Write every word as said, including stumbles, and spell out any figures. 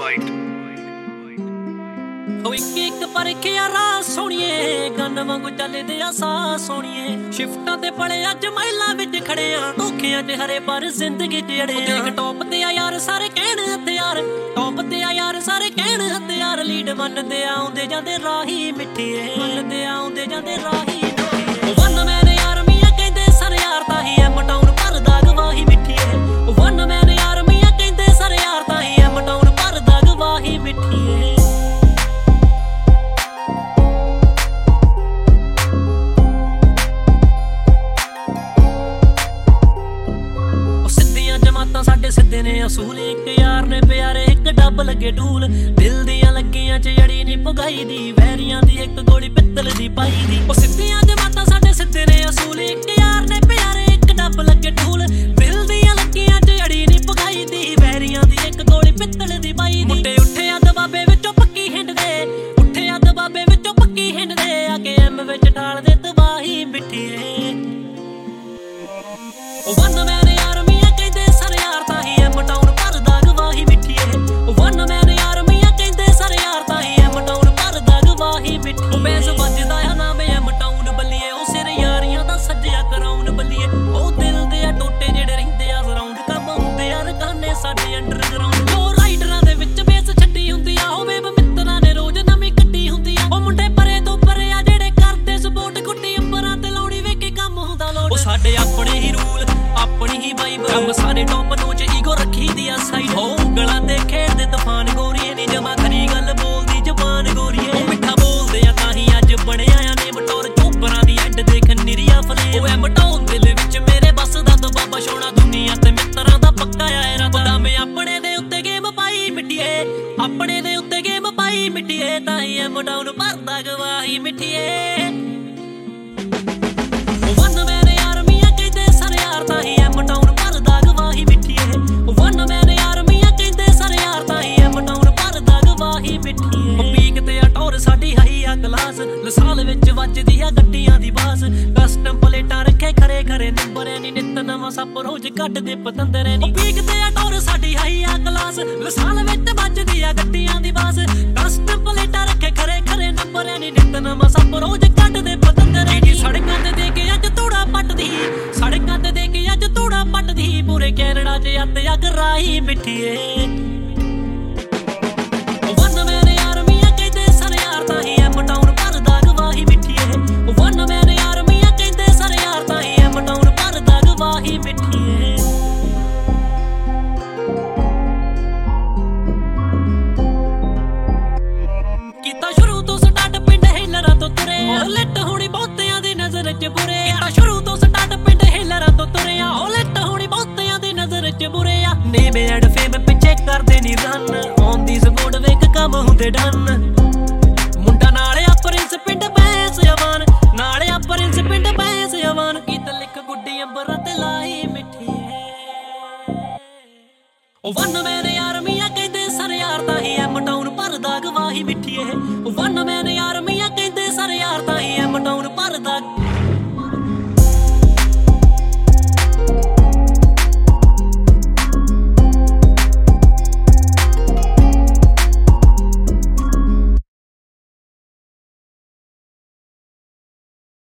ਉਹ ਇੱਕ ਇੱਕ ਪਰਖਿਆ ਰਾਹ ਸੋਹਣੀਏ, ਗੰਨ ਵਾਂਗੂ ਚੱਲਦੇ ਆ ਸਾਹ ਸੋਹਣੀਏ। ਸ਼ਿਫਟਾਂ ਤੇ ਪਲੇ ਅੱਜ ਮਹਿਲਾਂ ਵਿੱਚ ਖੜੇ ਆ, ਧੋਖਿਆਂ 'ਚ ਹਰੇ ਪਰ ਜ਼ਿੰਦਗੀ 'ਚ ਅੜੇ ਆ। ਦੇਖ ਟੌਪ ਤੇ ਆ ਯਾਰ ਸਾਰੇ ਕਹਿਣ ਹਥਿਆਰ, ਟੌਪ ਤੇ ਆ ਯਾਰ ਸਾਰੇ ਕਹਿਣ ਹਥਿਆਰ। ਲੀਡ ਮੰਨਦੇ ਆਉਂਦੇ ਜਾਂਦੇ ਰਾਹੀ ਮਿੱਠੀਏ, ਮੰਨਦੇ ਆਉਂਦੇ ਜਾਂਦੇ ਰਾਹੀ ਮਿੱਠੀਏ। ਵਨ ਮੈਨ ਯਾਰ ਮੀਆਂ ਕਹਿੰਦੇ ਸਰ ਯਾਰ ਤਾਂ ਹੀ ਐਮ ਟਾਊਨ ਭਰਦਾ ਗਵਾਹੀ ਮਿੱਠੀਏ। ਵਨ ਮੈਨ ਯਾਰ ਮੀਆਂ ਕਹਿੰਦੇ ਸਰ ਯਾਰ ਤਾਂ ਹੀ ਐਮ ਟਾਊਨ ਭਰਦਾ ਗਵਾਹੀ ਮਿੱਠੀਏ। ਸਾਡੇ ਸਿੱਧੇ ਨੇ ਅਸੂਲ, ਇੱਕ ਯਾਰ ਨੇ ਪਿਆਰੇ ਇੱਕ ਡੱਬ ਲੱਗੇ ਢੂਲ। ਦਿਲ ਦੀਆਂ ਲੱਗੀਆਂ ਚ ਜੜੀ ਨੀ ਪੁਗਾਈ ਦੀ, ਵੈਰੀਆਂ ਦੀ ਇੱਕ ਗੋਲੀ ਪਿੱਤਲ ਦੀ ਪਾਈ ਦੀ। ਉਹ ਸਿੱਧੀਆਂ ਜਮਾਤਾਂ ਸਾਡੇ ਸਿੱਧੇ ਨੇ ਅਸੂਲ, ਇੱਕ ਯਾਰ ਨੇ ਪਿਆਰੇ ਇੱਕ ਡੱਬ ਲੱਗੇ ਢੂਲ। ਦਿਲ ਦੀਆਂ ਲੱਗੀਆਂ ਚ ਜੜੀ ਨੀ ਪੁਗਾਈ ਦੀ, ਵੈਰੀਆਂ ਦੀ ਇੱਕ ਗੋਲੀ ਪਿੱਤਲ ਦੀ ਪਾਈ ਦੀ। ਮੁੰਡੇ ਉੱਠੇ ਆ ਦਬਾਬੇ ਵਿੱਚੋਂ ਪੱਕੀ ਹਿੰਡਦੇ, ਉੱਠੇ ਆ ਦਬਾਬੇ ਵਿੱਚੋਂ ਪੱਕੀ ਹਿੰਡਦੇ। ਆ ਕੇ ਐਮ ਵਿੱਚ ਢਾਲਦੇ ਤਬਾਹੀ ਮਿੱਠੀਏ। ਉਹ ਵਨ ਮੈਨ ਯਾਰ ਮੀਆਂ ਕਹਿੰਦੇ ਸਰ ਯਾਰ ਤਾਂ ਹੀ ਐਮ ਟਾਊਨ ਭਰਦਾ ਗਵਾਹੀ ਮਿੱਠੀਏ। ਵਨ ਮੈਨ ਯਾਰ ਮੀਆਂ ਕਹਿੰਦੇ ਸਰ ਯਾਰ ਤਾਂ ਹੀ ਐਮ ਟਾਊਨ ਭਰਦਾ ਗਵਾਹੀ ਮਿੱਠੀ। ਉਹ ਬੈਸ ਵੱਜਦਾ ਆ ਨਾਮ ਐਮ ਟਾਊਨ ਬੱਲੀਏ, ਉਹ ਸਿਰ ਯਾਰੀਆਂ ਦਾ ਸੱਜਿਆ ਕਰਾਉਣ ਬੱਲੀਏ। ਉਹ ਦਿਲ ਦੇ ਆ ਟੋਟੇ ਜਿਹੜੇ ਰਹਿੰਦੇ ਆ ਸਰਾਉਂਡ, ਕੰਮ ਹੁੰਦੇ ਆ ਰਕਾਨੇ ਸਾਡੇ ਅੰਡਰਗਰਾਉਂਡ। ਜੋ ਰਾਈਡਰਾਂ ਦੇ ਵਿੱਚ ਬੇਸ ਛੱਡੀ ਹੁੰਦੀ ਆ, ਉਹ ਵੇਬ ਮਿੱਤਰਾਂ ਨੇ ਰੋਜ਼ ਨਵੀਂ ਕੱਢੀ ਹੁੰਦੀ ਆ। ਉਹ ਮੁੰਡੇ ਪਰੇ ਤੋਂ ਪਰੇ ਆ ਜਿਹੜੇ ਕਰਦੇ ਸਪੋਰਟ, ਗੁੱਡੀ ਅੰਬਰਾਂ ਤੇ ਲਾਉਣੀ ਵੇਖ ਕੇ ਕੰਮ ਹੁੰਦਾ ਲੋਟ। ਉਹ ਸਾਡੇ ਆਪਣੇ ਹੀ ਰੂਲ ਆਪਣੀ ਹੀ ਵਾਈਬ, ਕੰਮ ਸਾਰੇ ਟੌਪ ਨੋਚ ਈਗੋ ਰੱਖੀ ਦੀ ਆ ਸਾਈਡ। ਹੋ ਉਂਗਲਾਂ ਤੇ ਖੇਡਦੇ ਤੂਫਾਨ ਗੋਰੀਏ ਨੀ ਜਮਾ ਖਰੀ ਗੱਲ ਬੋਲਦੀ ਜ਼ਬਾਨ ਗੋਰੀਏ। ਉਹ ਮਿੱਠਾ ਬੋਲਦੇ ਆ ਤਾਂ ਹੀ ਅੱਜ ਬਣਿਆ ਆ ਨੇਮ ਟੌਰ, ਚੋਪਰਾਂ ਦੀ ਐਡ ਦੇਖ ਨਿਰੀਆ ਫਲੇ। ਉਹ ਐਮ ਟਾਊਨ ਦਿਲ ਵਿੱਚ ਮੇਰੇ ਬੱਸ ਦਾ ਦਬਾਬਾ ਛੋਣਾ, ਦੁਨੀਆ ਤੇ ਮਿੱਤਰਾਂ ਦਾ ਪੱਕਾ ਆ ਇਰਾਦਾ। ਮੈਂ ਆਪਣੇ ਦੇ ਉੱਤੇ ਗੇਮ ਪਾਈ ਮਿੱਟੀਏ, ਆਪਣੇ ਦੇ ਉੱਤੇ ਗੇਮ ਪਾਈ ਮਿੱਟੀਏ। ਤਾਂ ਹੀ ਐਮ ਟਾਊਨ ਭਰਦਾ ਗਵਾਹੀ ਮਿੱਠੀਏ। ਵਨ ਮੈਨ ਯਾਰ ਮੀਆਂ ਕਹਿੰਦੇ ਸਰ ਯਾਰ ਤਾਂ ਹੀ ਐਮ ਟਾਊਨ ਭਰਦਾ ਗਵਾਹੀ ਮਿੱਠੀਏ। ਵਨ ਮੈਨ ਯਾਰ ਮੀਆਂ ਕਹਿੰਦੇ ਸਰ ਯਾਰ ਤਾਂ ਹੀ ਐਮ ਟਾਊਨ ਭਰਦਾ ਗਵਾਹੀ ਮਿੱਠੀਏ। ਉਹ ਪੀਕ ਤੇ ਆ ਟੌਰ ਸਾਡੀ ਹਾਈ ਆ ਕਲਾਸ, ਲਸਾਲ ਵਿੱਚ ਵੱਜਦੀ ਆ ਗੱਡੀਆਂ ਦੀ ਬਾਸ। ਕਸਟਮ ਪਲੇਟਾਂ ਰੱਖੇ ਖਰੇ ਖਰੇ ਨੰਬਰ ਨੀ, ਨਿੱਤ ਨਵਾਂ ਸੱਪ ਰੋਜ਼ ਕੱਢਦੇ ਪਤੰਦਰੇ ਨੀ। ਪੀਕ ਤੇ ਆ ਟੌਰ ਸਾਡੀ ਹਾਈ ਆ ਕਲਾਸ, ਲਸਾਲ ਵਿੱਚ ਵੱਜਦੀ ਆ ਗੱਡੀਆਂ ਦੀ ਬਾਸ। ਕਸਟਮ ਪਲੇਟਾਂ ਰੱਖੇ ਖਰੇ ਖਰੇ ਨੰਬਰ ਨੀ, ਨਿੱਤ ਨਵਾਂ ਸੱਪ ਰੋਜ਼ ਕੱਢਦੇ ਪਤੰਦਰੇ ਨੀ। ਸੜਕਾਂ ਤੇ ਦੇ ਕੇ ਅੱਜ ਧੂੜਾ ਪੱਟਦੀ, ਸੜਕਾਂ ਤੇ ਦੇ ਕੇ ਅੱਜ ਧੂੜਾ ਪੱਟਦੀ। ਪੂਰੇ ਕੈਨੇਡਾ 'ਚ ਅੱਤ ਅੱਗ ਰਾਹੀ ਮਿੱਠੀਏ। ਵਨ ਮੈਨ ਯਾਰ ਮੀਆਂ ਕਹਿੰਦੇ ਸਰ ਯਾਰ ਤਾਂ ਹੀ ਐਮ ਟਾਊਨ ਭਰਦਾ ਗਵਾਹੀ ਮਿੱਠੀਏ। ਵਨ ਮੈਨ ਯਾਰ ਮੀਆਂ ਕਹਿੰਦੇ ਸਰ ਯਾਰ ਤਾਂ ਹੀ ਐਮ ਟਾਊਨ ਭਰਦਾ ਗਵਾਹੀ ਮਿੱਠੀਏ। ਕੀਤਾ ਸ਼ੁਰੂ ਤੋਂ ਸਟਾਰਟ ਪਿੰਡ ਹਿੱਲਰਾਂ ਤੋਂ ਤੁਰੇ ਆ, ਲਿੱਟ ਹੋਣੀ ਬਹੁਤਿਆਂ ਦੀ ਨਜ਼ਰ 'ਚ ਬੁਰੇ ਆ। ਕੀਤਾ ਸ਼ੁਰੂ ਤੋਂ ਸਟਾਰਟ ਪਿੰਡ ਹਿੱਲਰਾਂ ਤੋਂ ਤੁਰੇ ਆ, ਉਹ ਲਿੱਟ ਹੋਣੀ ਬਹੁਤਿਆਂ ਦੀ ਨਜ਼ਰ 'ਚ ਬੁਰੇ ਆ। ਨੇਮ ਐਂਡ ਫੇਮ ਪਿੱਛੇ ਕਰਦੇ ਨੀ ਰਨ, ਔਨ ਦੀ ਸਪੋਰਟ ਵੇਖ ਕੰਮ ਹੁੰਦੇ ਡਨ। ਮੁੰਡਾ ਨਾਲ ਆ ਪ੍ਰਿੰਸ ਪਿੰਡ ਬੈਂਸ ਜਵਾਨ, ਨਾਲ ਆ ਪ੍ਰਿੰਸ ਪਿੰਡ ਬੈਂਸ ਜਵਾਨ। ਗੀਤ ਲਿਖ ਗੁੱਡੀ ਅੰਬਰਾਂ ਤੇ ਲਾਈ ਮਿੱਠੀਏ। ਉਹ ਵਨ